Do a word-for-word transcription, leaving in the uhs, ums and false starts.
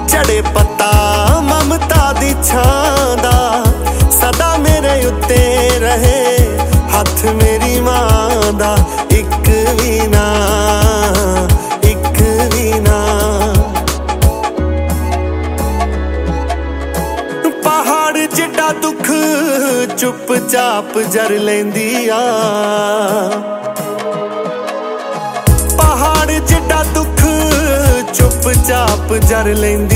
ਝੜੇ ਪੱਤਾ ਮਮਤਾ ਦੀ ਛਾਂ ਦਾ ਸਦਾ ਮੇਰੇ ਉੱਤੇ ਰਹੇ ਹੱਥ ਮੇਰੀ ਮਾਂ ਦਾ ਇੱਕ ਵੀ ਨਾ ਇੱਕ ਵੀ ਨਾ ਪਹਾੜ ਜਿੱਡਾ ਦੁੱਖ ਚੁੱਪ ਚਾਪ ਜਰ ਲੈਂਦੀ ਆ ਪਹਾੜ ਜਿੱਡਾ ਦੁੱਖ ਚੁੱਪ ਚਾਪ ਜਰ ਲੈਂਦੀ